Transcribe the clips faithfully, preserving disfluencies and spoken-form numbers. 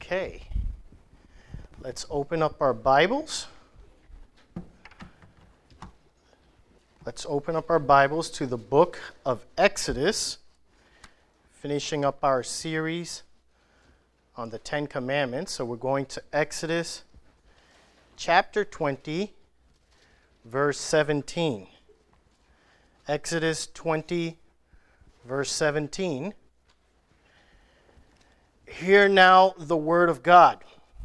Okay. Let's open up our Bibles. Let's open up our Bibles to the book of Exodus, finishing up our series on the Ten Commandments. So we're going to Exodus chapter twenty, verse seventeen. Exodus twenty, verse seventeen. Hear now the word of God.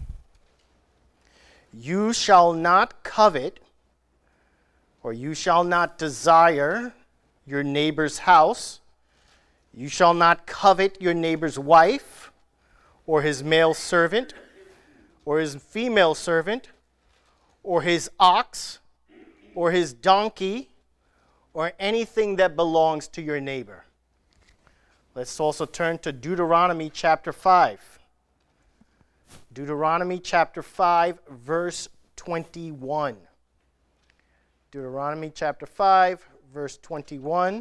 You shall not covet, or you shall not desire your neighbor's house. You shall not covet your neighbor's wife, or his male servant, or his female servant, or his ox, or his donkey, or anything that belongs to your neighbor. Let's also turn to Deuteronomy chapter five. Deuteronomy chapter five, verse twenty-one. Deuteronomy chapter five, verse twenty-one.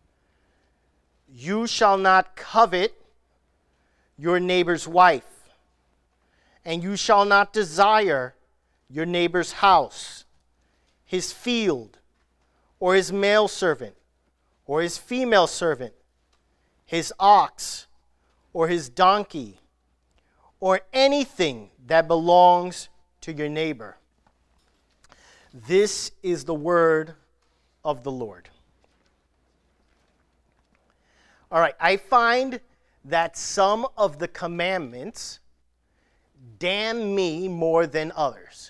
You shall not covet your neighbor's wife, and you shall not desire your neighbor's house, his field, or his male servant, or his female servant, his ox, or his donkey, or anything that belongs to your neighbor. This is the word of the Lord. All right, I find that some of the commandments damn me more than others.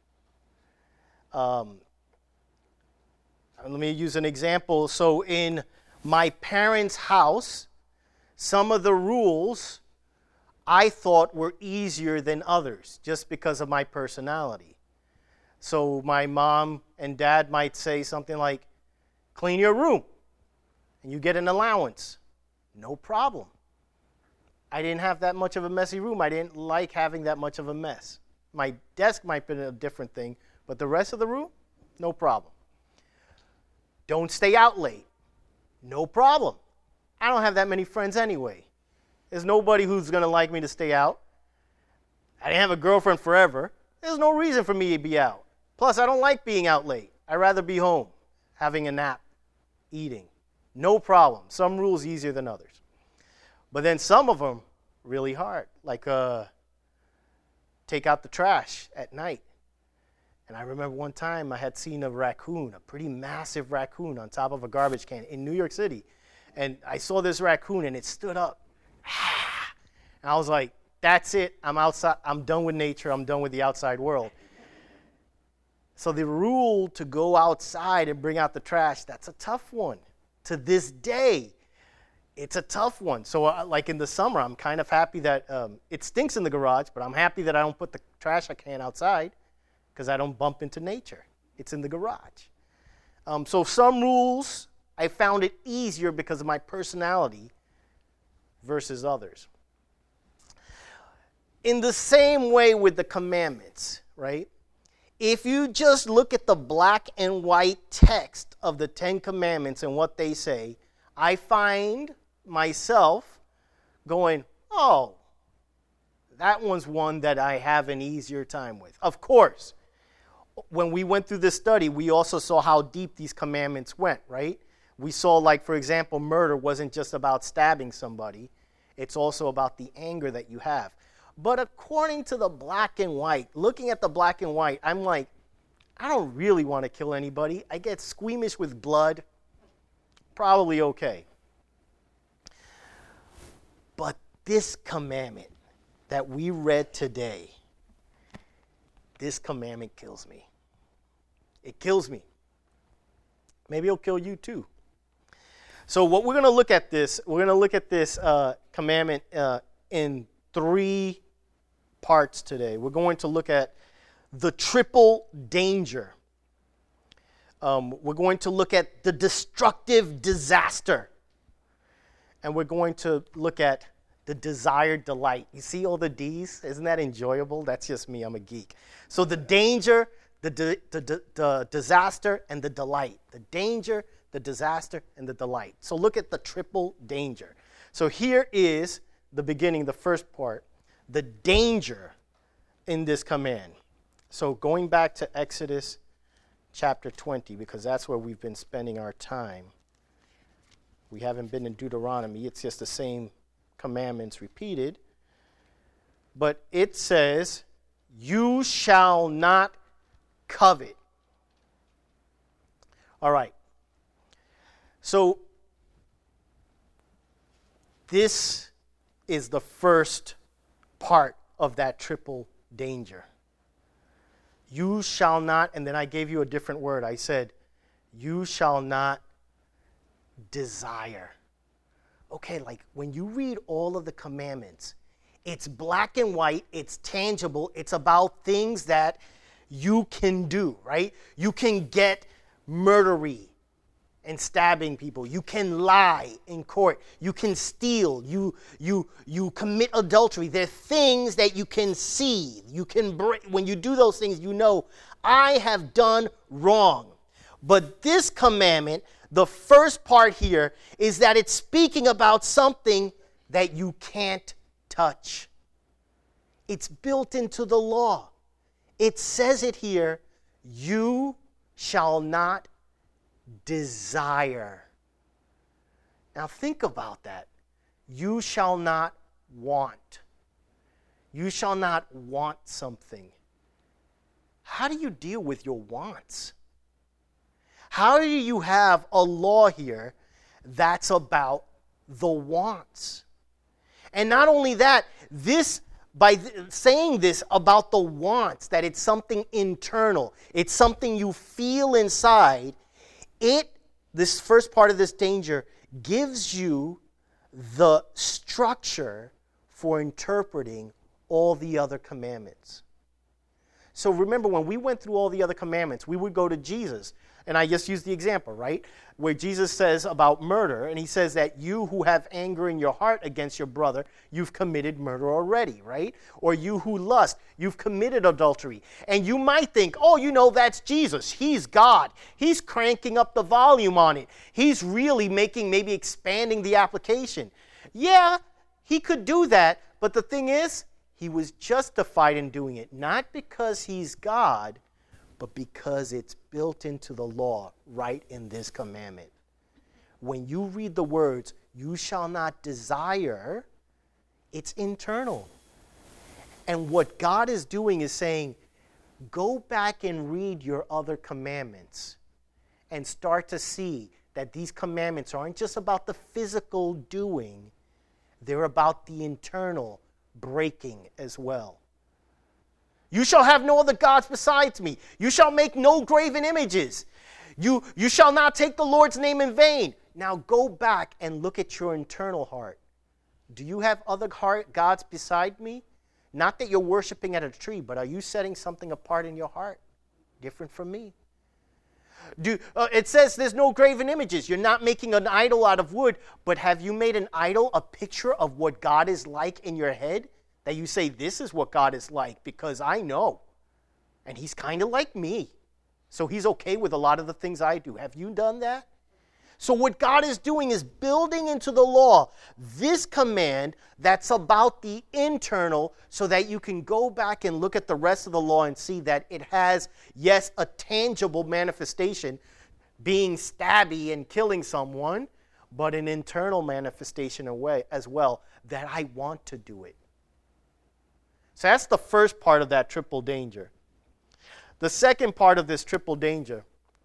Um, let me use an example. So in my parents' house, some of the rules I thought were easier than others just because of my personality. So my mom and dad might say something like, clean your room and you get an allowance. No problem. I didn't have that much of a messy room. I didn't like having that much of a mess. My desk might be a different thing, but the rest of the room, no problem. Don't stay out late. No problem. I don't have that many friends anyway. There's nobody who's going to like me to stay out. I didn't have a girlfriend forever. There's no reason for me to be out. Plus, I don't like being out late. I'd rather be home, having a nap, eating. No problem. Some rules easier than others. But then some of them really hard, like uh, take out the trash at night. And I remember one time I had seen a raccoon, a pretty massive raccoon on top of a garbage can in New York City. And I saw this raccoon and it stood up. And I was like, that's it. I'm outside. I'm done with nature. I'm done with the outside world. So the rule to go outside and bring out the trash, that's a tough one. To this day, it's a tough one. So uh, like in the summer, I'm kind of happy that um, it stinks in the garage, but I'm happy that I don't put the trash can outside because I don't bump into nature. It's in the garage. Um, so some rules, I found it easier because of my personality versus others. In the same way with the commandments, right? If you just look at the black and white text of the Ten Commandments and what they say, I find myself going, oh, that one's one that I have an easier time with. Of course, when we went through this study, we also saw how deep these commandments went, right? We saw, like, for example, murder wasn't just about stabbing somebody. It's also about the anger that you have. But according to the black and white, looking at the black and white, I'm like, I don't really want to kill anybody. I get squeamish with blood. Probably okay. But this commandment that we read today, this commandment kills me. It kills me. Maybe it'll kill you too. So what we're going to look at this, we're going to look at this uh, commandment uh, in three parts today. We're going to look at the triple danger. Um, we're going to look at the destructive disaster. And we're going to look at the desired delight. You see all the D's? Isn't that enjoyable? That's just me. I'm a geek. So the danger, the, the, the, the disaster, and the delight. The danger, the disaster, and the delight. So look at the triple danger. So here is the beginning, the first part. the danger in this command. So going back to Exodus chapter twenty, because that's where we've been spending our time. We haven't been in Deuteronomy. It's just the same commandments repeated. But it says, you shall not covet. All right. So this is the first part of that triple danger. You shall not, and then I gave you a different word. I said, you shall not desire. Okay, like when you read all of the commandments, it's black and white, it's tangible, it's about things that you can do, right? You can get murdery and stabbing people. You can lie in court. You can steal. You you you commit adultery. There are things that you can see. You can break. When you do those things, you know, I have done wrong. But this commandment, the first part here, is that it's speaking about something that you can't touch. It's built into the law. It says it here, you shall not desire. Now think about that. You shall not want. You shall not want something. How do you deal with your wants? How do you have a law here that's about the wants? And not only that, this by th- saying this about the wants, that it's something internal, it's something you feel inside, it, this first part of this danger, gives you the structure for interpreting all the other commandments. So remember, when we went through all the other commandments, we would go to Jesus. And I just used the example, right? Where Jesus says about murder, and he says that you who have anger in your heart against your brother, you've committed murder already, right? Or you who lust, you've committed adultery. And you might think, oh, you know, that's Jesus. He's God. He's cranking up the volume on it. He's really making, maybe expanding the application. Yeah, he could do that. But the thing is, he was justified in doing it, not because he's God, but because it's built into the law right in this commandment. When you read the words, you shall not desire, it's internal. And what God is doing is saying, go back and read your other commandments and start to see that these commandments aren't just about the physical doing, they're about the internal breaking as well. You shall have no other gods besides me. You shall make no graven images. You, you shall not take the Lord's name in vain. Now go back and look at your internal heart. Do you have other heart gods beside me? Not that you're worshiping at a tree, but are you setting something apart in your heart, different from me? Do, uh, it says there's no graven images. You're not making an idol out of wood, but have you made an idol, a picture of what God is like in your head? That you say, this is what God is like because I know. And he's kind of like me. So he's okay with a lot of the things I do. Have you done that? So what God is doing is building into the law this command that's about the internal so that you can go back and look at the rest of the law and see that it has, yes, a tangible manifestation, being stabby and killing someone, but an internal manifestation away as well, that I want to do it. So that's the first part of that triple danger. The second part of this triple danger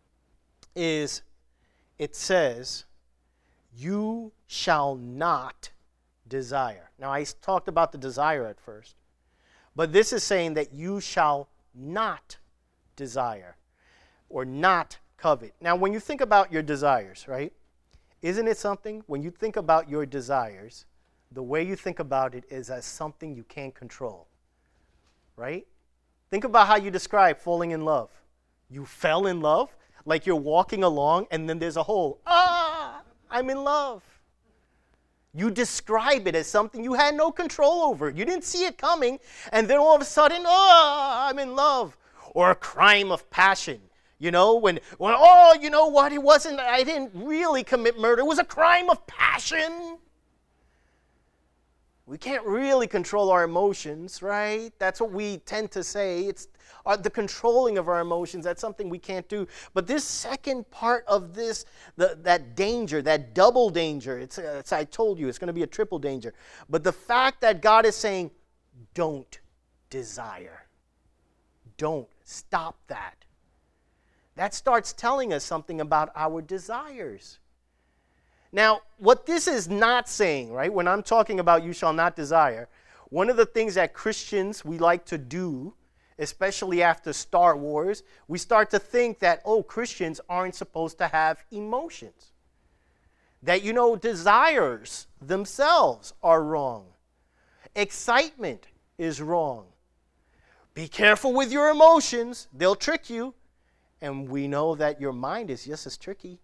is it says, you shall not desire. Now, I talked about the desire at first, but this is saying that you shall not desire or not covet. Now, when you think about your desires, right, isn't it something, when you think about your desires, the way you think about it is as something you can't control. Right? Think about how you describe falling in love. You fell in love, like you're walking along and then there's a hole. Ah, I'm in love. You describe it as something you had no control over. You didn't see it coming, and then all of a sudden, ah, I'm in love. Or a crime of passion. You know, when, when, oh, you know what, it wasn't, I didn't really commit murder. It was a crime of passion. We can't really control our emotions, right? That's what we tend to say. It's uh, the controlling of our emotions. That's something we can't do. But this second part of this, the, that danger, that double danger, it's, uh, it's I told you, it's going to be a triple danger. But the fact that God is saying, don't desire. Don't. Stop that. That starts telling us something about our desires. Now, what this is not saying, right, when I'm talking about you shall not desire, one of the things that Christians, we like to do, especially after Star Wars, we start to think that, oh, Christians aren't supposed to have emotions. That, you know, desires themselves are wrong. Excitement is wrong. Be careful with your emotions. They'll trick you. And we know that your mind is just as tricky.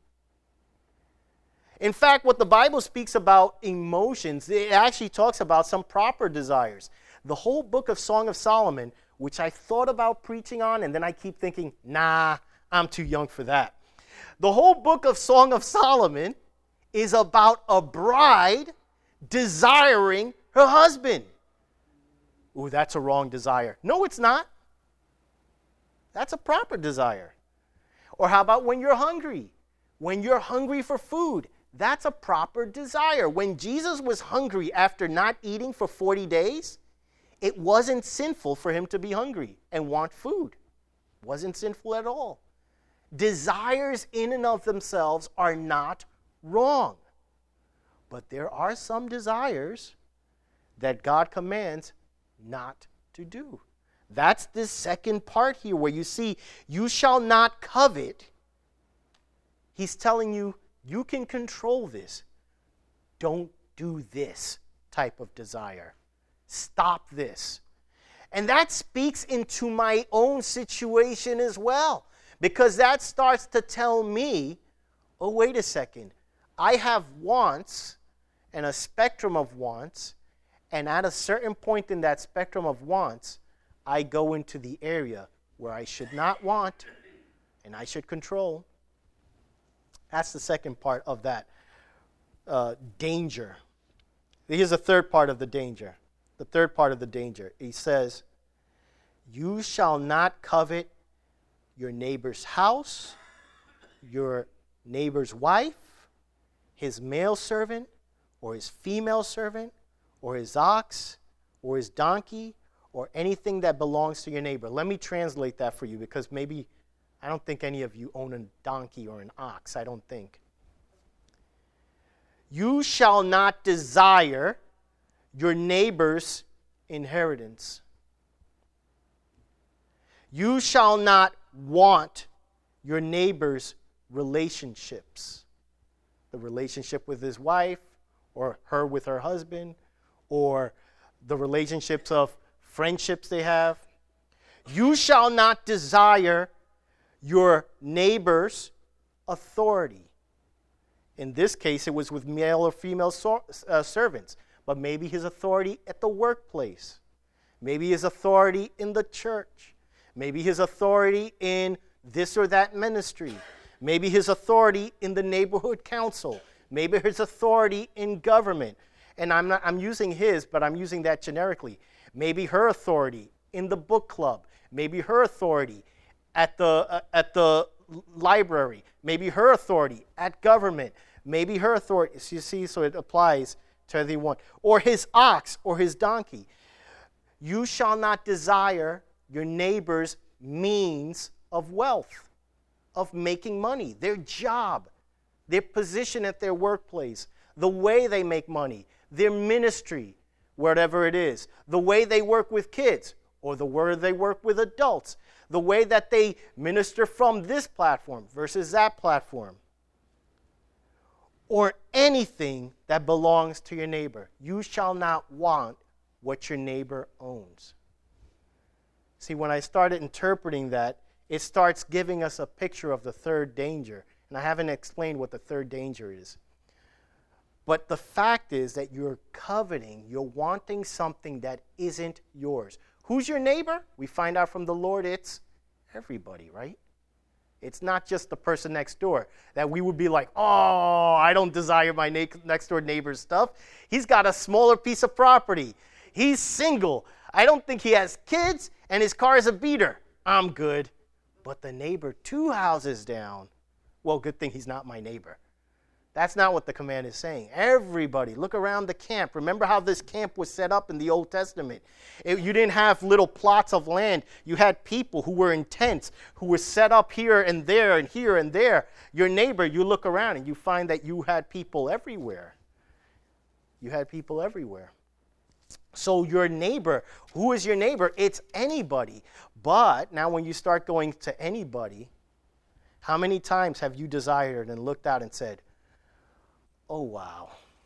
In fact, what the Bible speaks about emotions, it actually talks about some proper desires. The whole book of Song of Solomon, which I thought about preaching on, and then I keep thinking, nah, I'm too young for that. The whole book of Song of Solomon is about a bride desiring her husband. Ooh, that's a wrong desire. No, it's not. That's a proper desire. Or how about when you're hungry? When you're hungry for food, that's a proper desire. When Jesus was hungry after not eating for forty days, it wasn't sinful for him to be hungry and want food. It wasn't sinful at all. Desires in and of themselves are not wrong. But there are some desires that God commands not to do. That's the second part here where you see, you shall not covet. He's telling you, you can control this. Don't do this type of desire. Stop this. And that speaks into my own situation as well. Because that starts to tell me, oh, wait a second. I have wants and a spectrum of wants. And at a certain point in that spectrum of wants, I go into the area where I should not want and I should control. That's the second part of that uh, danger. Here's the third part of the danger. The third part of the danger. He says, you shall not covet your neighbor's house, your neighbor's wife, his male servant, or his female servant, or his ox, or his donkey, or anything that belongs to your neighbor. Let me translate that for you because maybe I don't think any of you own a donkey or an ox. I don't think. You shall not desire your neighbor's inheritance. You shall not want your neighbor's relationships. The relationship with his wife, or her with her husband, or the relationships of friendships they have. You shall not desire your neighbor's authority. In this case, it was with male or female so, uh, servants, but maybe his authority at the workplace, maybe his authority in the church, maybe his authority in this or that ministry, maybe his authority in the neighborhood council, maybe his authority in government. And I'm not I'm using his, but I'm using that generically. Maybe her authority in the book club, maybe her authority at the uh, at the library, maybe her authority at government, maybe her authority. So you see, so it applies to everyone. Or his ox or his donkey. You shall not desire your neighbor's means of wealth, of making money, their job, their position at their workplace, the way they make money, their ministry, whatever it is, the way they work with kids, or the way they work with adults, the way that they minister from this platform versus that platform, or anything that belongs to your neighbor. You shall not want what your neighbor owns. See, when I started interpreting that, it starts giving us a picture of the third danger. And I haven't explained what the third danger is. But the fact is that you're coveting, you're wanting something that isn't yours. Who's your neighbor? We find out from the Lord it's everybody, right? It's not just the person next door that we would be like, oh, I don't desire my na- next door neighbor's stuff. He's got a smaller piece of property. He's single. I don't think he has kids, and his car is a beater. I'm good. But the neighbor two houses down, well, good thing he's not my neighbor. That's not what the command is saying. Everybody, look around the camp. Remember how this camp was set up in the Old Testament. It, you didn't have little plots of land. You had people who were in tents, who were set up here and there and here and there. Your neighbor, you look around and you find that you had people everywhere. You had people everywhere. So your neighbor, who is your neighbor? It's anybody. But now when you start going to anybody, how many times have you desired and looked out and said, oh, wow,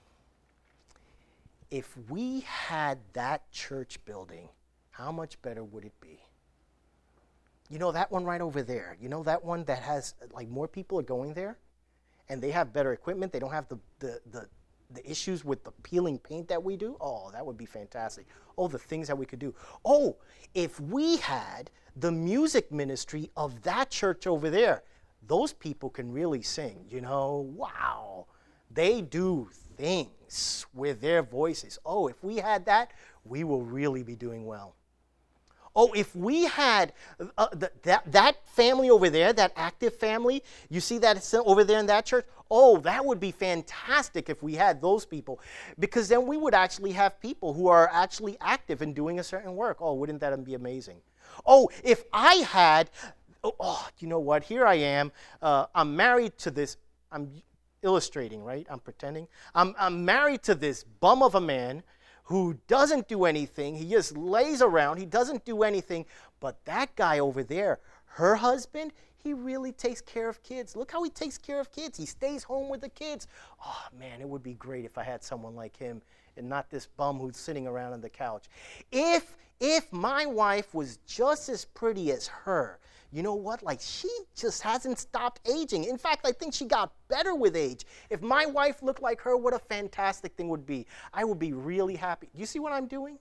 if we had that church building, how much better would it be? You know, that one right over there, you know, that one that has, like, more people are going there, and they have better equipment, they don't have the, the, the, the issues with the peeling paint that we do. Oh, that would be fantastic. Oh, the things that we could do. Oh, if we had the music ministry of that church over there, those people can really sing, you know, wow. They do things with their voices. Oh, if we had that, we will really be doing well. Oh, if we had uh, the, that, that family over there, that active family, you see that it's over there in that church? Oh, that would be fantastic if we had those people. Because then we would actually have people who are actually active in doing a certain work. Oh, wouldn't that be amazing? Oh, if I had, oh, oh you know what? Here I am. Uh, I'm married to this, I'm illustrating, right? I'm pretending. I'm, I'm married to this bum of a man who doesn't do anything. He just lays around. He doesn't do anything. But that guy over there, her husband, he really takes care of kids. Look how he takes care of kids. He stays home with the kids. Oh, man, it would be great if I had someone like him and not this bum who's sitting around on the couch. If, if my wife was just as pretty as her, you know what? Like, she just hasn't stopped aging. In fact, I think she got better with age. If my wife looked like her, what a fantastic thing would be. I would be really happy. You see what I'm doing?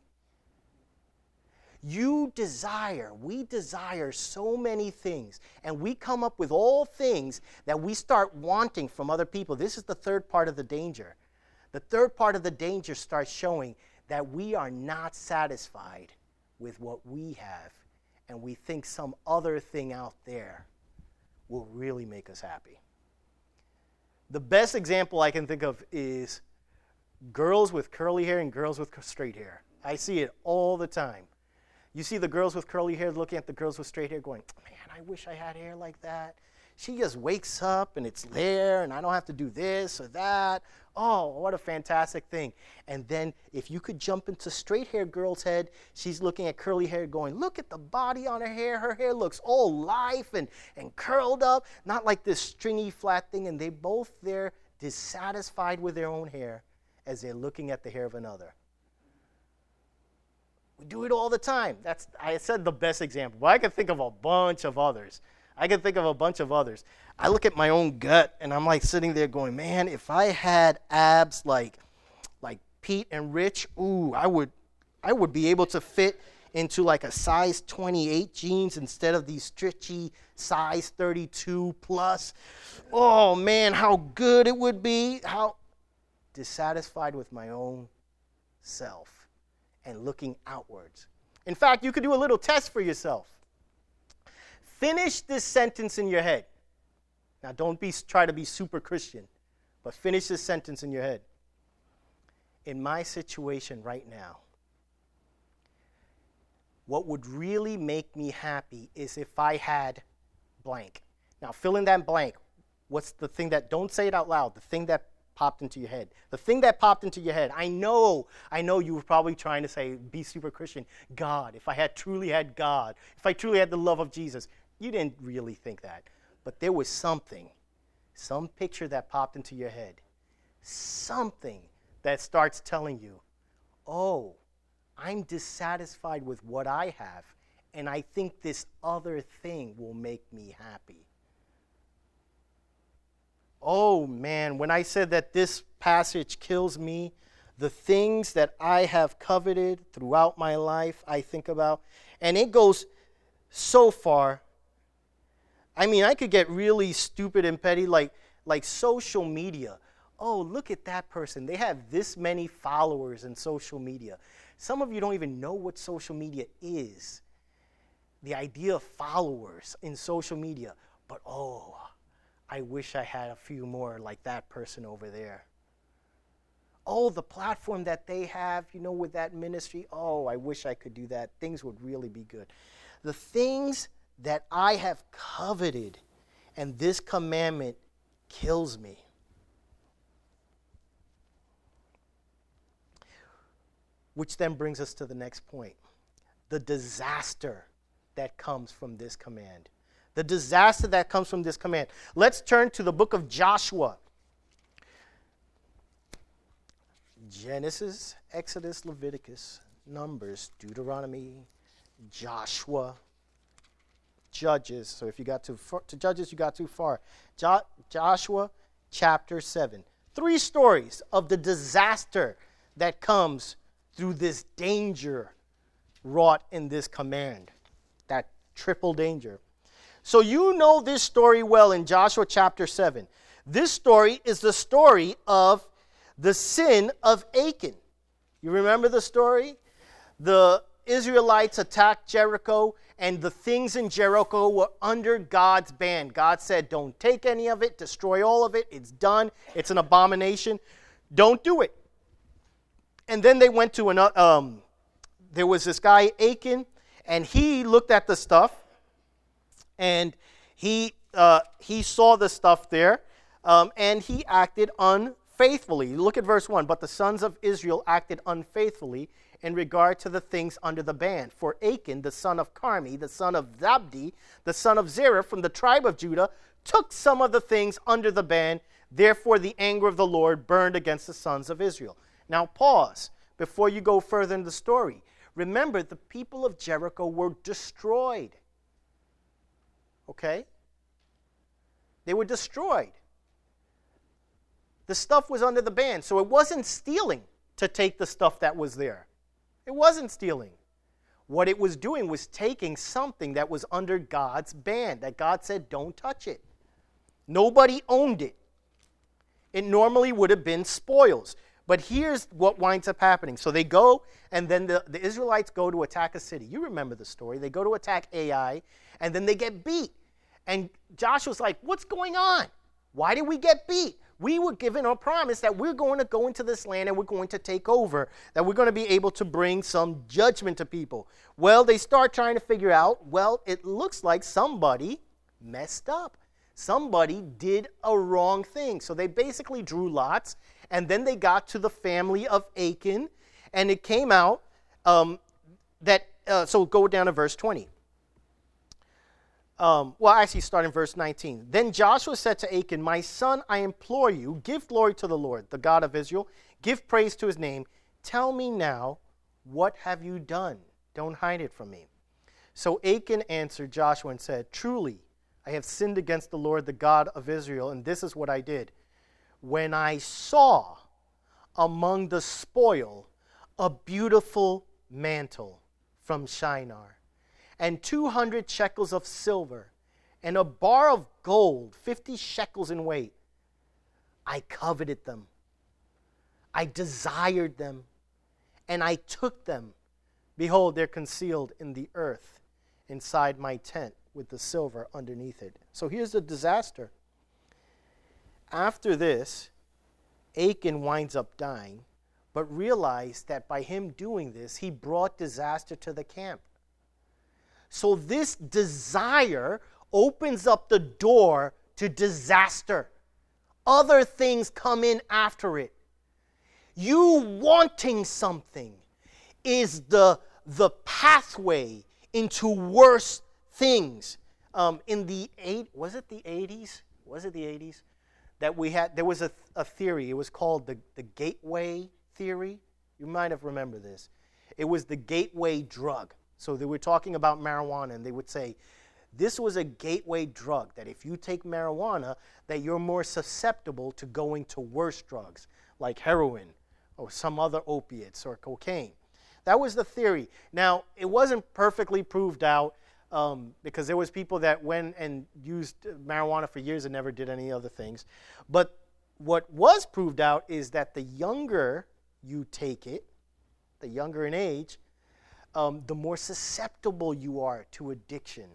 You desire, we desire so many things, and we come up with all things that we start wanting from other people. This is the third part of the danger. The third part of the danger starts showing that we are not satisfied with what we have, and we think some other thing out there will really make us happy. The best example I can think of is girls with curly hair and girls with straight hair. I see it all the time. You see the girls with curly hair looking at the girls with straight hair going, man, I wish I had hair like that. She just wakes up and it's there and I don't have to do this or that. Oh, what a fantastic thing. And then if you could jump into straight hair girl's head, she's looking at curly hair going, look at the body on her hair. Her hair looks all life and, and curled up, not like this stringy flat thing. And they both there dissatisfied with their own hair as they're looking at the hair of another. We do it all the time. That's, I said the best example, but I can think of a bunch of others. I can think of a bunch of others. I look at my own gut, and I'm like sitting there going, man, if I had abs like like Pete and Rich, ooh, I would I would be able to fit into like a size twenty-eight jeans instead of these stretchy size thirty-two plus. Oh, man, how good it would be. How dissatisfied with my own self and looking outwards. In fact, you could do a little test for yourself. Finish this sentence in your head. Now, don't be try to be super Christian, but finish this sentence in your head. In my situation right now, what would really make me happy is if I had blank. Now, fill in that blank. What's the thing that, don't say it out loud, the thing that popped into your head. The thing that popped into your head. I know, I know you were probably trying to say, be super Christian. God, if I had truly had God, if I truly had the love of Jesus. You didn't really think that. But there was something, some picture that popped into your head. Something that starts telling you, oh, I'm dissatisfied with what I have, and I think this other thing will make me happy. Oh, man, when I said that this passage kills me, the things that I have coveted throughout my life, I think about, and it goes so far I mean, I could get really stupid and petty, like, like social media. Oh, look at that person. They have this many followers in social media. Some of you don't even know what social media is. The idea of followers in social media. But, oh, I wish I had a few more like that person over there. Oh, the platform that they have, you know, with that ministry. Oh, I wish I could do that. Things would really be good. The things that I have coveted, and this commandment kills me. Which then brings us to the next point. The disaster that comes from this command. The disaster that comes from this command. Let's turn to the book of Joshua. Genesis, Exodus, Leviticus, Numbers, Deuteronomy, Joshua, Judges. So if you got too far, to Judges, you got too far. Jo- Joshua chapter seven. Three stories of the disaster that comes through this danger wrought in this command. That triple danger. So you know this story well in Joshua chapter seven. This story is the story of the sin of Achan. You remember the story? The Israelites attacked Jericho, and the things in Jericho were under God's ban. God said, don't take any of it, destroy all of it, it's done, it's an abomination, don't do it. And then they went to another, um, there was this guy, Achan, and he looked at the stuff, and he uh, he saw the stuff there, um, and he acted unfaithfully. Look at verse one. But the sons of Israel acted unfaithfully in regard to the things under the ban. For Achan, the son of Carmi, the son of Zabdi, the son of Zerah, from the tribe of Judah, took some of the things under the ban. Therefore the anger of the Lord burned against the sons of Israel. Now pause before you go further in the story. Remember, the people of Jericho were destroyed. Okay? They were destroyed. The stuff was under the ban, so it wasn't stealing to take the stuff that was there. It wasn't stealing. What it was doing was taking something that was under God's ban, that God said, don't touch it. Nobody owned it. It normally would have been spoils. But here's what winds up happening. So they go, and then the, the Israelites go to attack a city. You remember the story. They go to attack Ai, and then they get beat. And Joshua's like, what's going on? Why did we get beat? We were given a promise that we're going to go into this land and we're going to take over, that we're going to be able to bring some judgment to people. Well, they start trying to figure out, well, it looks like somebody messed up. Somebody did a wrong thing. So they basically drew lots, and then they got to the family of Achan, and it came out um, that, uh, so go down to verse twenty. Um, well, actually, start in verse nineteen. Then Joshua said to Achan, my son, I implore you, give glory to the Lord, the God of Israel. Give praise to his name. Tell me now, what have you done? Don't hide it from me. So Achan answered Joshua and said, truly, I have sinned against the Lord, the God of Israel, and this is what I did. When I saw among the spoil a beautiful mantle from Shinar, and two hundred shekels of silver, and a bar of gold, fifty shekels in weight, I coveted them. I desired them, and I took them. Behold, they're concealed in the earth inside my tent with the silver underneath it. So here's the disaster. After this, Achan winds up dying, but realized that by him doing this, he brought disaster to the camp. So this desire opens up the door to disaster. Other things come in after it. You wanting something is the, the pathway into worse things. Um, in the eight, was it the eighties? Was it the eighties? That we had, there was a, a theory. It was called the, the gateway theory. You might have remembered this. It was the gateway drug. So they were talking about marijuana, and they would say, this was a gateway drug, that if you take marijuana, that you're more susceptible to going to worse drugs, like heroin or some other opiates or cocaine. That was the theory. Now, it wasn't perfectly proved out. Um, because there was people that went and used marijuana for years and never did any other things. But what was proved out is that the younger you take it, the younger in age, um, the more susceptible you are to addiction.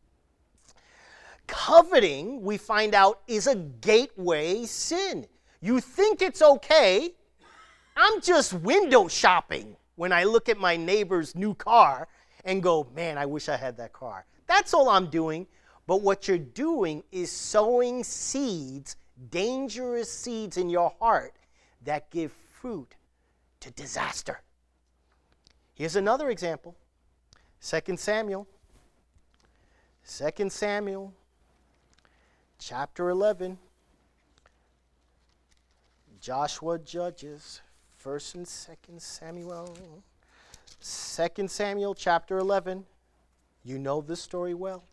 Coveting, we find out, is a gateway sin. You think it's okay. I'm just window shopping when I look at my neighbor's new car and go, man, I wish I had that car. That's all I'm doing. But what you're doing is sowing seeds, dangerous seeds in your heart that give fruit to disaster. Here's another example. Second Samuel. Second Samuel, chapter eleven. Joshua judges. First and Second Samuel. Second Samuel chapter eleven. You know this story well.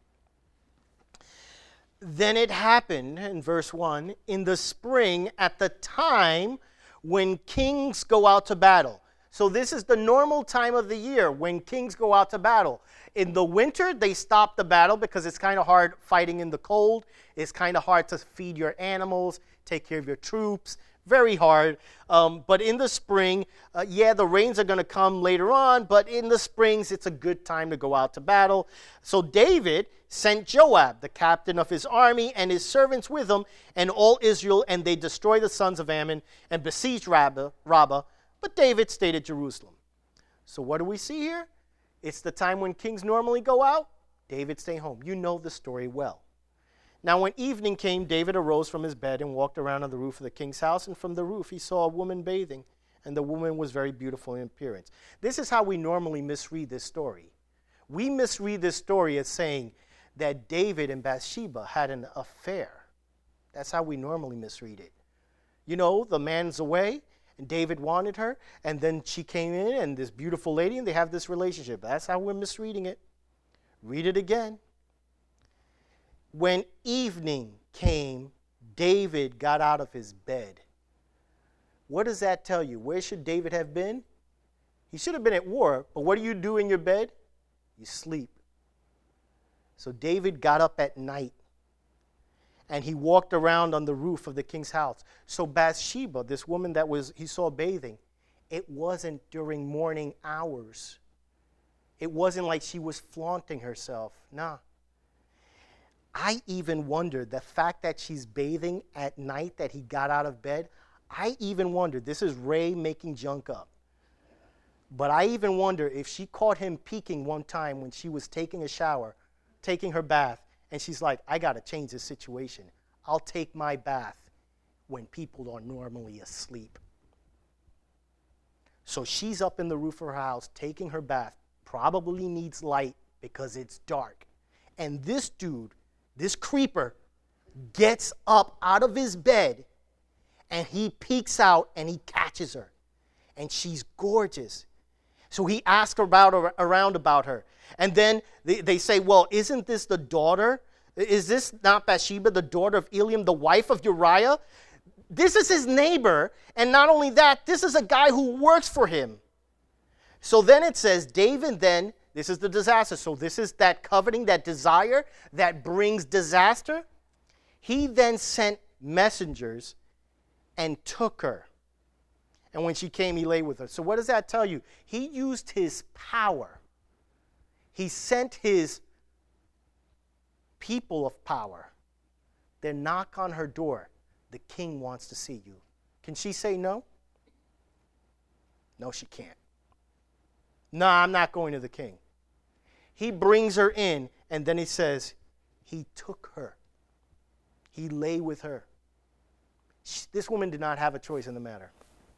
Then it happened, in verse one, in the spring at the time when kings go out to battle. So this is the normal time of the year when kings go out to battle. In the winter, they stop the battle because it's kind of hard fighting in the cold. It's kind of hard to feed your animals, take care of your troops. Very hard. Um, but in the spring, uh, yeah, the rains are going to come later on, but in the springs, it's a good time to go out to battle. So David sent Joab, the captain of his army, and his servants with him, and all Israel, and they destroyed the sons of Ammon and besieged Rabbah, Rabbah. But David stayed at Jerusalem. So what do we see here? It's the time when kings normally go out. David stayed home. You know the story well. Now when evening came, David arose from his bed and walked around on the roof of the king's house, and from the roof he saw a woman bathing, and the woman was very beautiful in appearance. This is how we normally misread this story. We misread this story as saying that David and Bathsheba had an affair. That's how we normally misread it. You know, the man's away, and David wanted her, and then she came in, and this beautiful lady, and they have this relationship. That's how we're misreading it. Read it again. When evening came, David got out of his bed. What does that tell you? Where should David have been? He should have been at war, but what do you do in your bed? You sleep. So David got up at night, and he walked around on the roof of the king's house. So Bathsheba, this woman that was he saw bathing, it wasn't during morning hours. It wasn't like she was flaunting herself. Nah. I even wondered, the fact that she's bathing at night, that he got out of bed, I even wondered, this is Ray making junk up, but I even wonder if she caught him peeking one time when she was taking a shower, taking her bath, and she's like, I got to change this situation. I'll take my bath when people are normally asleep. So she's up in the roof of her house taking her bath, probably needs light because it's dark. And this dude, this creeper, gets up out of his bed, and he peeks out and he catches her. And she's gorgeous. So he asks her about, around about her. And then they, they say, well, isn't this the daughter? Is this not Bathsheba, the daughter of Eliam, the wife of Uriah? This is his neighbor. And not only that, this is a guy who works for him. So then it says, David then, this is the disaster. So this is that coveting, that desire that brings disaster. He then sent messengers and took her. And when she came, he lay with her. So what does that tell you? He used his power. He sent his people of power. They knock on her door. The king wants to see you. Can she say no? No, she can't. No, I'm not going to the king. He brings her in, and then he says, he took her. He lay with her. She, this woman did not have a choice in the matter.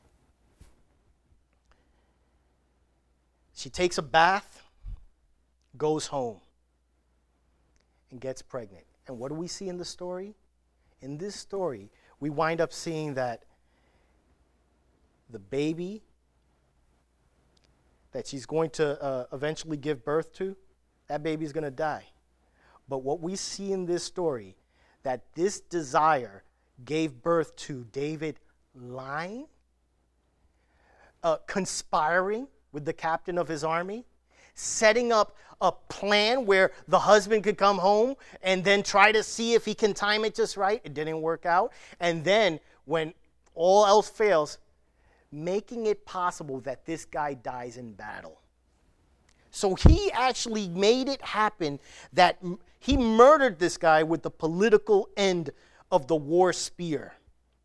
She takes a bath, goes home, and gets pregnant. And what do we see in the story? In this story, we wind up seeing that the baby that she's going to uh, eventually give birth to, that baby's going to die. But what we see in this story, that this desire gave birth to David lying, uh, conspiring with the captain of his army, setting up a plan where the husband could come home and then try to see if he can time it just right. It didn't work out. And then when all else fails, making it possible that this guy dies in battle. So he actually made it happen that he murdered this guy with the political end of the war spear.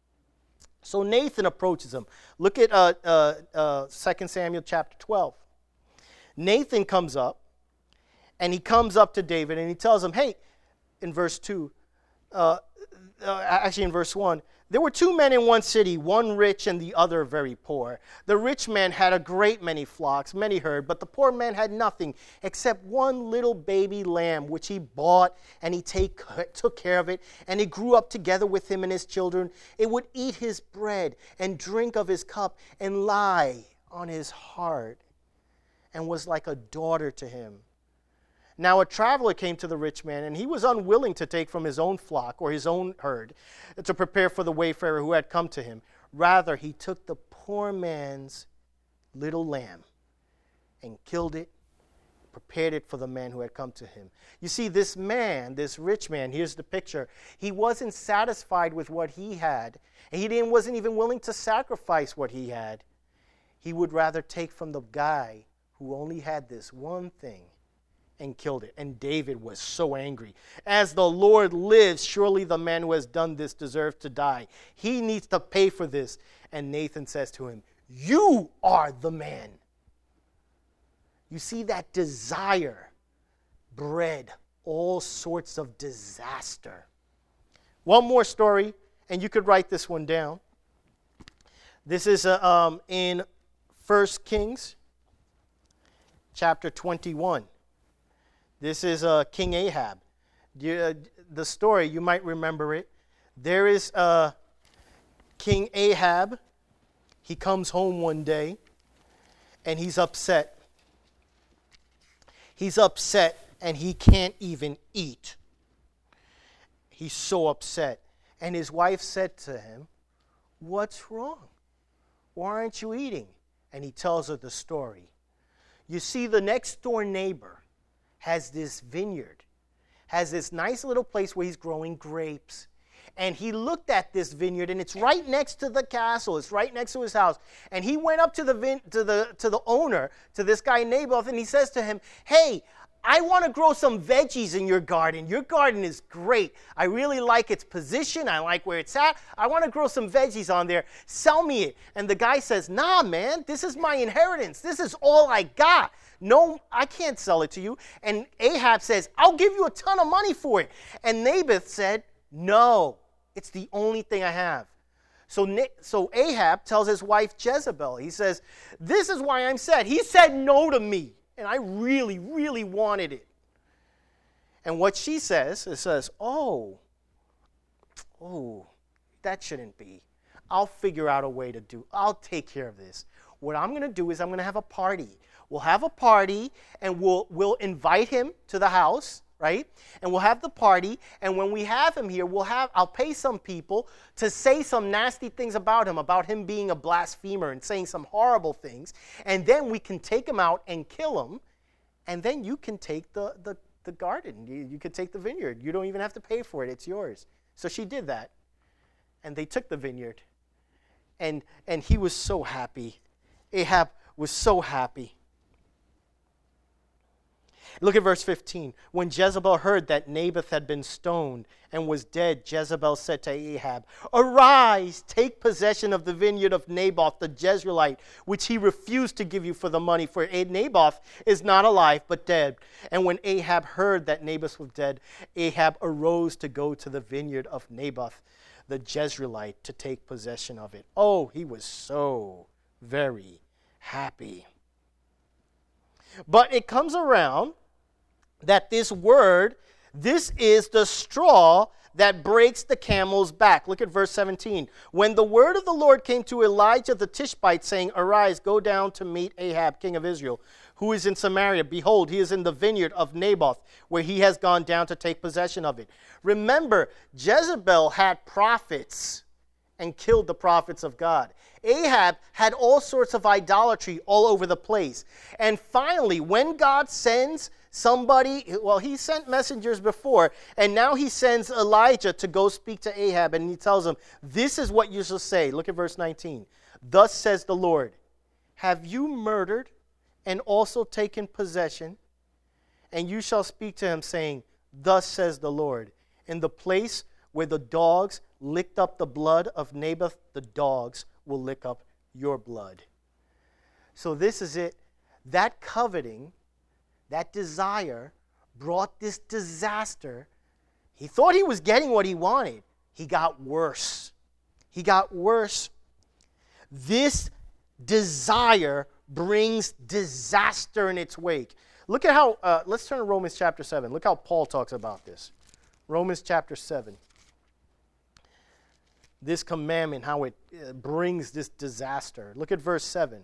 So Nathan approaches him. Look at uh, uh, uh, Second Samuel chapter twelve. Nathan comes up, and he comes up to David, and he tells him, hey, in verse two, uh, uh, actually in verse one, there were two men in one city, one rich and the other very poor. The rich man had a great many flocks, many herd, but the poor man had nothing except one little baby lamb, which he bought, and he take, took care of it, and it grew up together with him and his children. It would eat his bread and drink of his cup and lie on his heart, and was like a daughter to him. Now a traveler came to the rich man, and he was unwilling to take from his own flock or his own herd to prepare for the wayfarer who had come to him. Rather, he took the poor man's little lamb and killed it, prepared it for the man who had come to him. You see, this man, this rich man, here's the picture. He wasn't satisfied with what he had. And he didn't, wasn't even willing to sacrifice what he had. He would rather take from the guy who only had this one thing and killed it. And David was so angry. As the Lord lives, surely the man who has done this deserves to die. He needs to pay for this. And Nathan says to him, you are the man. You see, that desire bred all sorts of disaster. One more story, and you could write this one down. This is uh, um, in First Kings chapter twenty-one. This is uh, King Ahab. You, uh, the story, you might remember it. There is uh, King Ahab. He comes home one day, and he's upset. He's upset, and he can't even eat. He's so upset. And his wife said to him, what's wrong? Why aren't you eating? And he tells her the story. You see, the next door neighbor has this vineyard, has this nice little place where he's growing grapes. And he looked at this vineyard, and it's right next to the castle. It's right next to his house. And he went up to the vin- to the to the owner, to this guy Naboth, and he says to him, hey, I want to grow some veggies in your garden. Your garden is great. I really like its position. I like where it's at. I want to grow some veggies on there. Sell me it. And the guy says, nah, man, this is my inheritance. This is all I got. No, I can't sell it to you. And Ahab says, I'll give you a ton of money for it. And Naboth said, no, it's the only thing I have. So, so Ahab tells his wife Jezebel, he says, this is why I'm sad. He said no to me. And I really, really wanted it. And what she says, it says, oh, oh, that shouldn't be. I'll figure out a way to do, I'll take care of this. What I'm going to do is I'm going to have a party. We'll have a party, and we'll we'll invite him to the house, right? And we'll have the party, and when we have him here, we'll have I'll pay some people to say some nasty things about him, about him being a blasphemer and saying some horrible things, and then we can take him out and kill him, and then you can take the the, the garden. You, you can take the vineyard. You don't even have to pay for it. It's yours. So she did that, and they took the vineyard, and and he was so happy. Ahab was so happy. Look at verse fifteen. When Jezebel heard that Naboth had been stoned and was dead, Jezebel said to Ahab, arise, take possession of the vineyard of Naboth the Jezreelite, which he refused to give you for the money, for Naboth is not alive but dead. And when Ahab heard that Naboth was dead, Ahab arose to go to the vineyard of Naboth the Jezreelite to take possession of it. Oh, he was so very happy. But it comes around that this word, this is the straw that breaks the camel's back. Look at verse seventeen. When the word of the Lord came to Elijah the Tishbite, saying, arise, go down to meet Ahab, king of Israel, who is in Samaria. Behold, he is in the vineyard of Naboth, where he has gone down to take possession of it. Remember, Jezebel had prophets and killed the prophets of God. Ahab had all sorts of idolatry all over the place. And finally, when God sends somebody, well, he sent messengers before, and now he sends Elijah to go speak to Ahab, and he tells him, this is what you shall say. Look at verse nineteen. Thus says the Lord, have you murdered and also taken possession? And you shall speak to him, saying, thus says the Lord, in the place where the dogs licked up the blood of Naboth, the dogs will lick up your blood. So this is it. That coveting, that desire, brought this disaster. He thought he was getting what he wanted. He got worse. He got worse. This desire brings disaster in its wake. Look at how, uh, let's turn to Romans chapter seven. Look how Paul talks about this. Romans chapter seven. This commandment, how it uh, brings this disaster. Look at verse seven.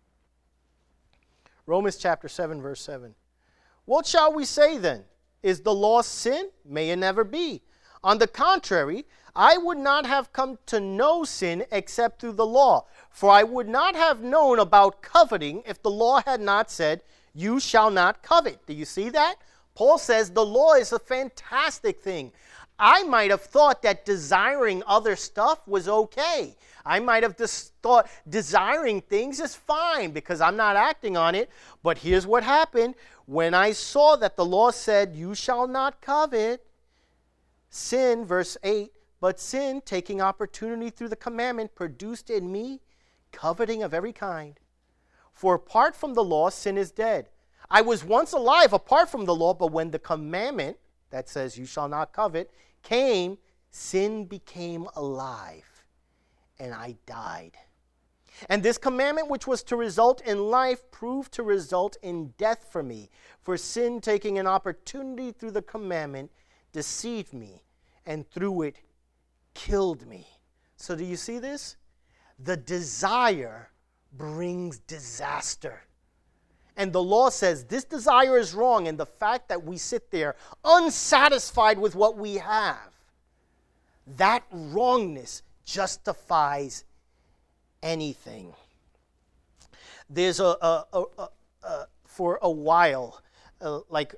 Romans chapter seven, verse seven. What shall we say then? Is the law sin? May it never be. On the contrary, I would not have come to know sin except through the law. For I would not have known about coveting if the law had not said, you shall not covet. Do you see that? Paul says the law is a fantastic thing. I might have thought that desiring other stuff was okay. I might have just thought desiring things is fine because I'm not acting on it. But here's what happened. When I saw that the law said, you shall not covet, sin, verse eight, but sin, taking opportunity through the commandment, produced in me coveting of every kind. For apart from the law, sin is dead. I was once alive apart from the law, but when the commandment that says you shall not covet came, sin became alive, and I died. And this commandment, which was to result in life, proved to result in death for me. For sin, taking an opportunity through the commandment, deceived me, and through it killed me. So do you see this? The desire brings disaster. And the law says this desire is wrong, and the fact that we sit there unsatisfied with what we have, that wrongness justifies anything. There's a, a, a, a, a for a while, uh, like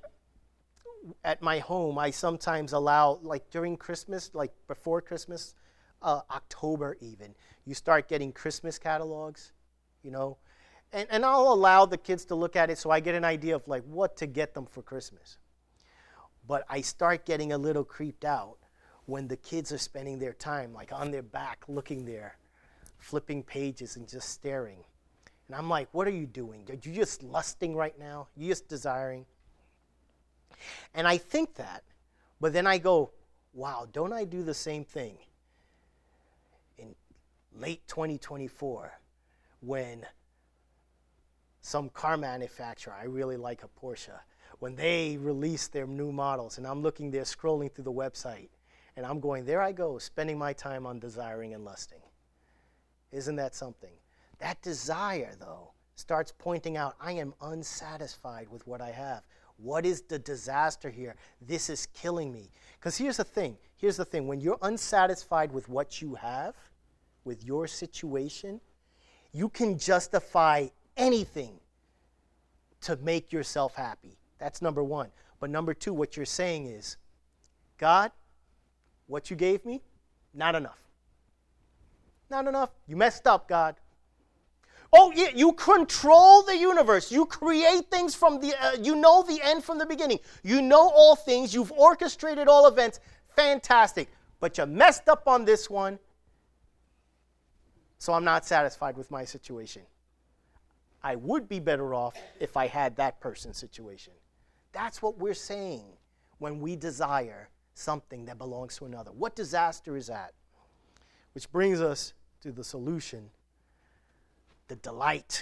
at my home, I sometimes allow, like during Christmas, like before Christmas, uh, October even, you start getting Christmas catalogs, you know, and, and I'll allow the kids to look at it so I get an idea of like what to get them for Christmas. But I start getting a little creeped out when the kids are spending their time like on their back looking there, flipping pages and just staring. And I'm like, what are you doing? Are you just lusting right now? You just desiring? And I think that, but then I go, wow, don't I do the same thing in late twenty twenty-four when some car manufacturer, I really like a Porsche, when they release their new models, and I'm looking there scrolling through the website, and I'm going, there I go, spending my time on desiring and lusting. Isn't that something? That desire, though, starts pointing out, I am unsatisfied with what I have. What is the disaster here? This is killing me. Because here's the thing. Here's the thing. When you're unsatisfied with what you have, with your situation, you can justify anything to make yourself happy. That's number one. But number two, what you're saying is, God, what you gave me, not enough. Not enough. You messed up, God. Oh, yeah, you control the universe. You create things from the, uh, you know the end from the beginning. You know all things. You've orchestrated all events. Fantastic. But you messed up on this one, so I'm not satisfied with my situation. I would be better off if I had that person's situation. That's what we're saying when we desire something that belongs to another. What disaster is that? Which brings us to the solution. The delight,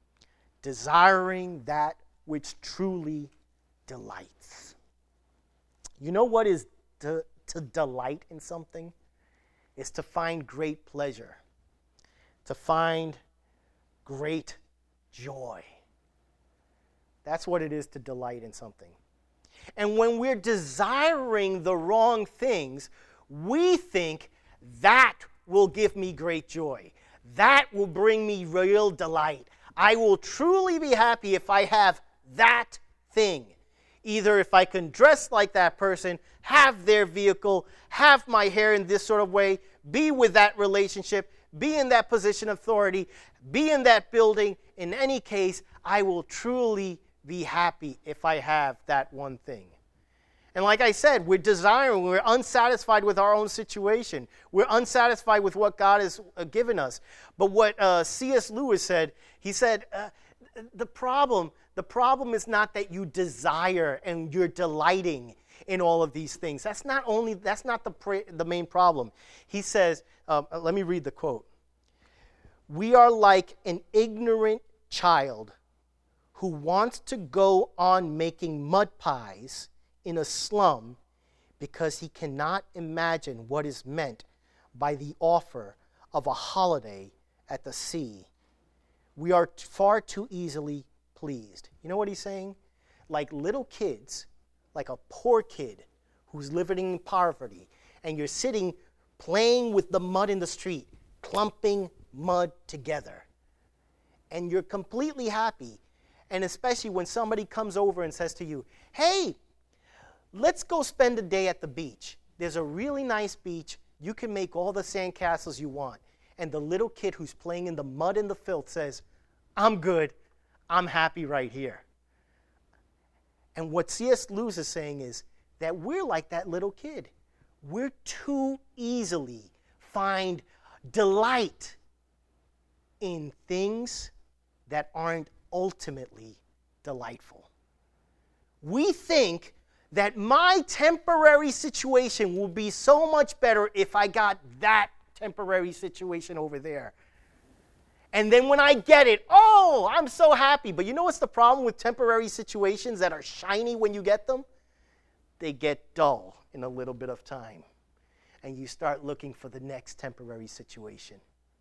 desiring that which truly delights. You know what is to, to delight in something? It's to find great pleasure, to find great joy. That's what it is to delight in something. And when we're desiring the wrong things, we think that will give me great joy. That will bring me real delight. I will truly be happy if I have that thing. Either if I can dress like that person, have their vehicle, have my hair in this sort of way, be with that relationship, be in that position of authority, be in that building. In any case, I will truly be happy if I have that one thing. And like I said, we're desiring, we're unsatisfied with our own situation. We're unsatisfied with what God has uh, given us. But what uh, C S Lewis said, he said, uh, the problem, the problem is not that you desire and you're delighting in all of these things. That's not only, that's not the, pra- the main problem. He says, um, let me read the quote. We are like an ignorant child who wants to go on making mud pies in a slum because he cannot imagine what is meant by the offer of a holiday at the sea. We are t- far too easily pleased. You know what he's saying? Like little kids, like a poor kid who's living in poverty, and you're sitting playing with the mud in the street, clumping mud together. And you're completely happy. And especially when somebody comes over and says to you, hey, let's go spend a day at the beach. There's a really nice beach. You can make all the sandcastles you want. And the little kid who's playing in the mud and the filth says, I'm good. I'm happy right here. And what C S Lewis is saying is that we're like that little kid. We're too easily find delight in things that aren't ultimately delightful. We think that my temporary situation will be so much better if I got that temporary situation over there. And then when I get it, oh, I'm so happy. But you know what's the problem with temporary situations that are shiny when you get them? They get dull in a little bit of time. And you start looking for the next temporary situation.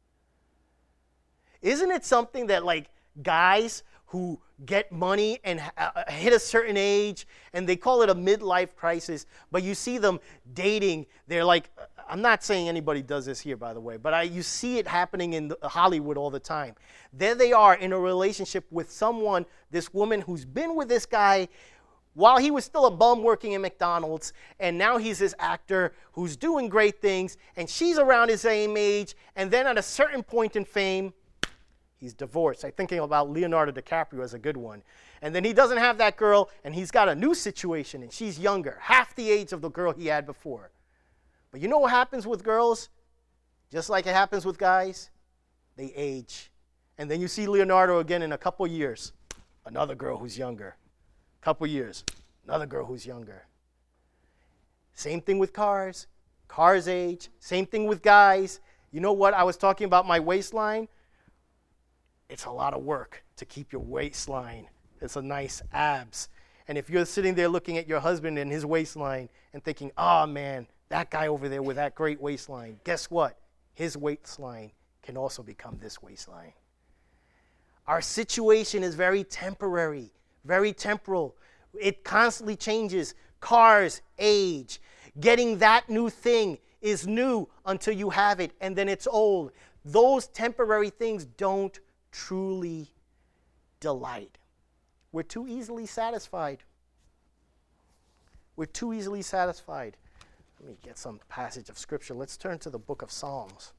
Isn't it something that, like, guys who get money and uh, hit a certain age, and they call it a midlife crisis, but you see them dating, they're like, I'm not saying anybody does this here, by the way, but I, you see it happening in Hollywood all the time. There they are in a relationship with someone, this woman who's been with this guy while he was still a bum working in McDonald's, and now he's this actor who's doing great things, and she's around his same age, and then at a certain point in fame, he's divorced. I'm thinking about Leonardo DiCaprio as a good one. And then he doesn't have that girl, and he's got a new situation, and she's younger, half the age of the girl he had before. But you know what happens with girls? Just like it happens with guys, they age. And then you see Leonardo again in a couple years. Another girl who's younger. Couple years, another girl who's younger. Same thing with cars. Cars age. Same thing with guys. You know what? I was talking about my waistline. It's a lot of work to keep your waistline. It's a nice abs. And if you're sitting there looking at your husband and his waistline and thinking, oh man, that guy over there with that great waistline, guess what? His waistline can also become this waistline. Our situation is very temporary, very temporal. It constantly changes. Cars age. Getting that new thing is new until you have it, and then it's old. Those temporary things don't truly delight. We're too easily satisfied. We're too easily satisfied. Let me get some passage of scripture. Let's turn to the book of Psalms.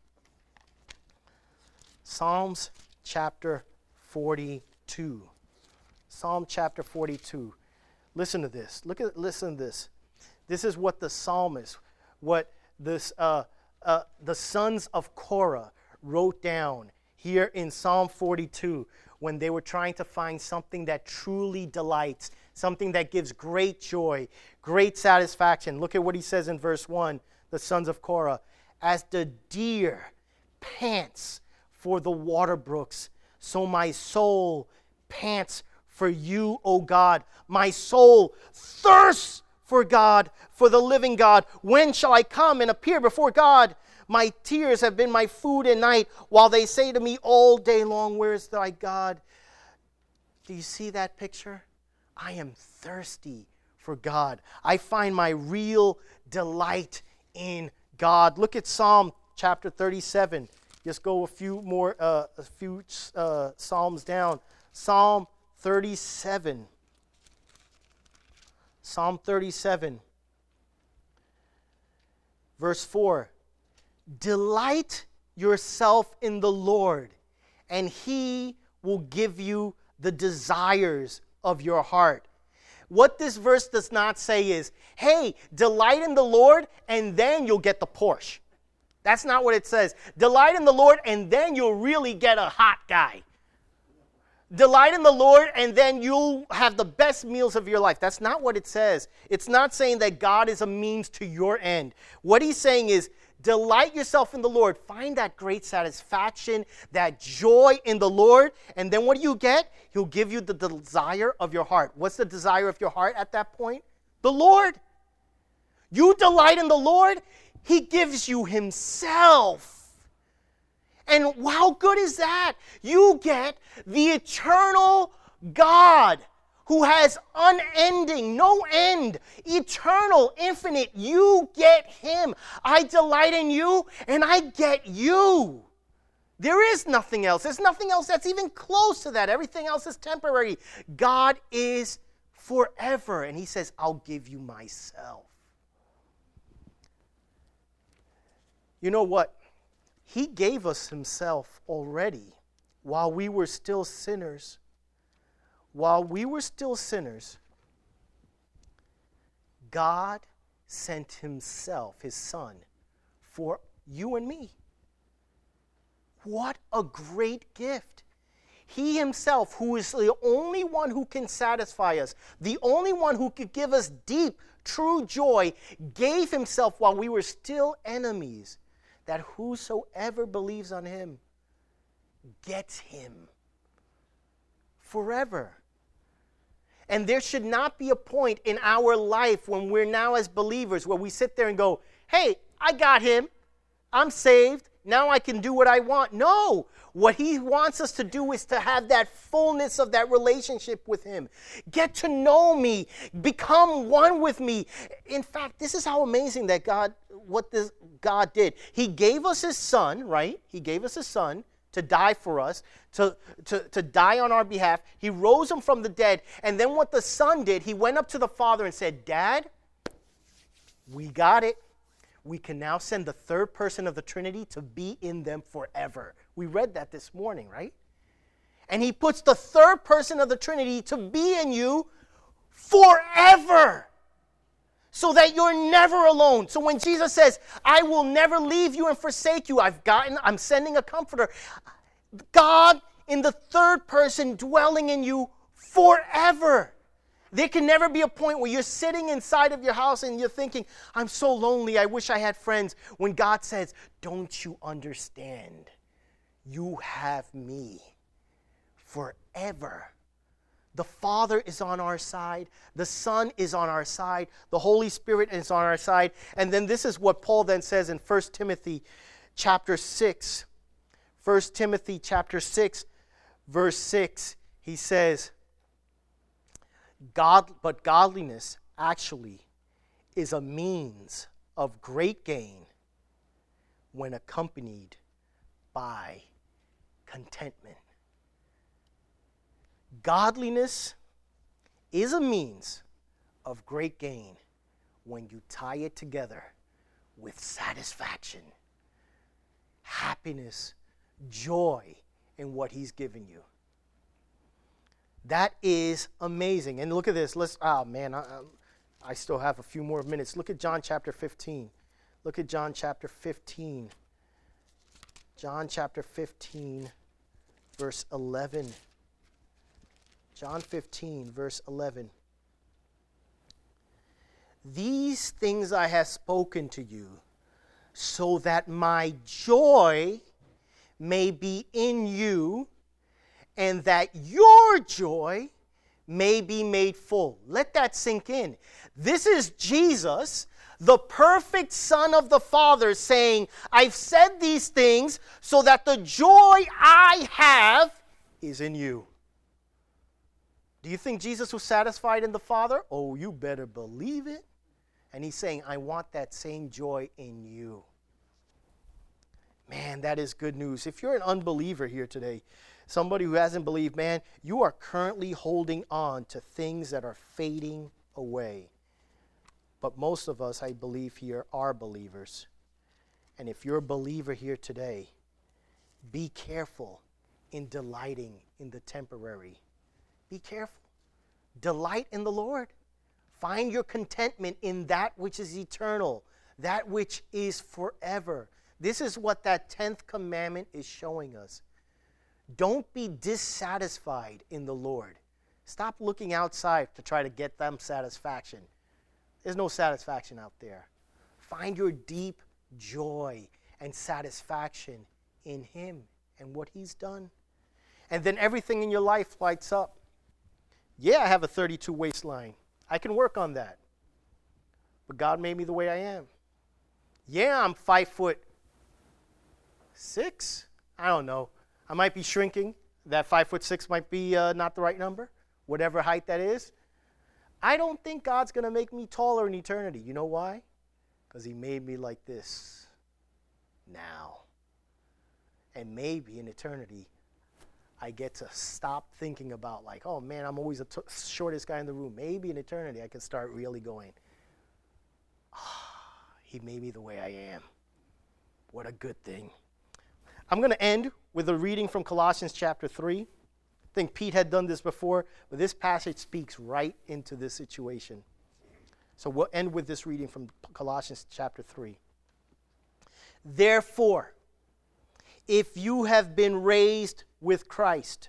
Psalms chapter forty-two. Psalm chapter forty-two. Listen to this. Look at listen to this. This is what the psalmist, what this uh, uh, the sons of Korah wrote down here in Psalm forty-two when they were trying to find something that truly delights, something that gives great joy, great satisfaction. Look at what he says in verse one, the sons of Korah. As the deer pants for the water brooks, so my soul pants for you, O God. My soul thirsts for God, for the living God. When shall I come and appear before God? My tears have been my food at night, while they say to me all day long, where is thy God? Do you see that picture? I am thirsty for God. I find my real delight in God. Look at Psalm chapter thirty-seven. Just go a few more, uh, a few uh, Psalms down. Psalm thirty-seven. Psalm thirty-seven. Verse four. Delight yourself in the Lord, and He will give you the desires of your heart. What this verse does not say is, hey, delight in the Lord, and then you'll get the Porsche. That's not what it says. Delight in the Lord, and then you'll really get a hot guy. Delight in the Lord, and then you'll have the best meals of your life. That's not what it says. It's not saying that God is a means to your end. What he's saying is, delight yourself in the Lord. Find that great satisfaction, that joy in the Lord. And then what do you get? He'll give you the desire of your heart. What's the desire of your heart at that point? The Lord. You delight in the Lord, He gives you Himself. And how good is that? You get the eternal God who has unending, no end, eternal, infinite. You get Him. I delight in you, and I get you. There is nothing else. There's nothing else that's even close to that. Everything else is temporary. God is forever, and He says, I'll give you myself. You know what? He gave us Himself already while we were still sinners. While we were still sinners, God sent Himself, His Son, for you and me. What a great gift. He Himself, who is the only one who can satisfy us, the only one who could give us deep, true joy, gave Himself while we were still enemies, that whosoever believes on Him gets Him forever. And there should not be a point in our life when we're now as believers where we sit there and go, hey, I got Him. I'm saved. Now I can do what I want. No. What He wants us to do is to have that fullness of that relationship with Him. Get to know me. Become one with me. In fact, this is how amazing that God, what this God did. He gave us His Son, right? He gave us His Son to die for us, to, to, to die on our behalf. He rose Him from the dead. And then what the Son did, He went up to the Father and said, Dad, we got it. We can now send the third person of the Trinity to be in them forever. We read that this morning, right? And He puts the third person of the Trinity to be in you forever, so that you're never alone. So when Jesus says, I will never leave you and forsake you, I've gotten, I'm sending a comforter. God in the third person dwelling in you forever. There can never be a point where you're sitting inside of your house and you're thinking, I'm so lonely, I wish I had friends. When God says, don't you understand? You have me forever. The Father is on our side. The Son is on our side. The Holy Spirit is on our side. And then this is what Paul then says in First Timothy chapter six. First Timothy chapter six, verse six. He says, God, but godliness actually is a means of great gain when accompanied by contentment. Godliness is a means of great gain when you tie it together with satisfaction, happiness, joy in what He's given you. That is amazing. And look at this. Let's. Oh man, I, I still have a few more minutes. Look at John chapter fifteen. Look at John chapter fifteen. John chapter fifteen, verse eleven. John fifteen, verse eleven. These things I have spoken to you, so that my joy may be in you, and that your joy may be made full. Let that sink in. This is Jesus, the perfect Son of the Father, saying, I've said these things so that the joy I have is in you. Do you think Jesus was satisfied in the Father? Oh, you better believe it. And He's saying, I want that same joy in you. Man, that is good news. If you're an unbeliever here today, somebody who hasn't believed, man, you are currently holding on to things that are fading away. But most of us, I believe here, are believers. And if you're a believer here today, be careful in delighting in the temporary. Be careful. Delight in the Lord. Find your contentment in that which is eternal, that which is forever. This is what that tenth commandment is showing us. Don't be dissatisfied in the Lord. Stop looking outside to try to get them satisfaction. There's no satisfaction out there. Find your deep joy and satisfaction in Him and what He's done. And then everything in your life lights up. Yeah, I have a thirty-two waistline. I can work on that. But God made me the way I am. Yeah, I'm five foot six. I don't know. I might be shrinking. That five foot six might be uh, not the right number, whatever height that is. I don't think God's going to make me taller in eternity. You know why? Because He made me like this now. And maybe in eternity, I get to stop thinking about like, oh man, I'm always the t- shortest guy in the room. Maybe in eternity, I can start really going, ah, oh, He made me the way I am. What a good thing. I'm going to end with a reading from Colossians chapter three. I think Pete had done this before, but this passage speaks right into this situation. So we'll end with this reading from Colossians chapter three. Therefore, if you have been raised with Christ,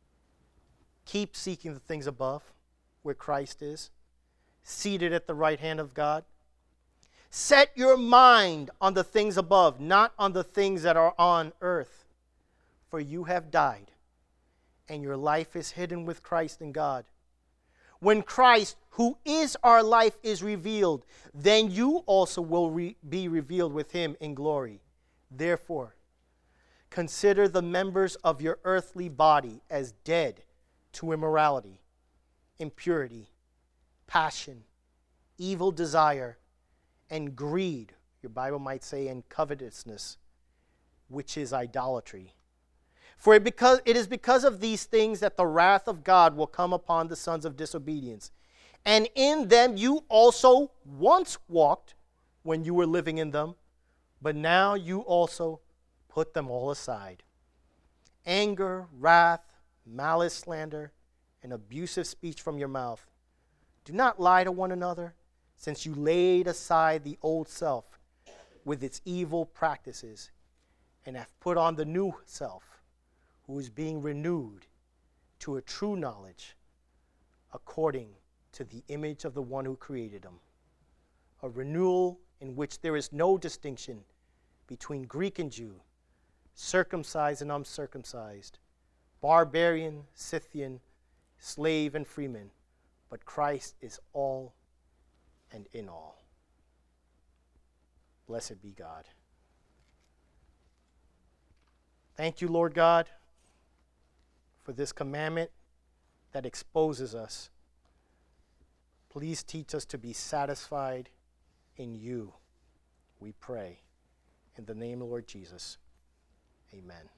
keep seeking the things above, where Christ is, seated at the right hand of God. Set your mind on the things above, not on the things that are on earth. For you have died, and your life is hidden with Christ in God. When Christ, who is our life, is revealed, then you also will re- be revealed with Him in glory. Therefore, consider the members of your earthly body as dead to immorality, impurity, passion, evil desire, and greed, your Bible might say, and covetousness, which is idolatry. For it, because, it is because of these things that the wrath of God will come upon the sons of disobedience. And in them you also once walked when you were living in them, but now you also put them all aside. Anger, wrath, malice, slander, and abusive speech from your mouth. Do not lie to one another, since you laid aside the old self with its evil practices and have put on the new self, who is being renewed to a true knowledge according to the image of the one who created him. A renewal in which there is no distinction between Greek and Jew, circumcised and uncircumcised, barbarian, Scythian, slave and freeman, but Christ is all and in all. Blessed be God. Thank you, Lord God, for this commandment that exposes us. Please teach us to be satisfied in you, we pray. In the name of the Lord Jesus, amen.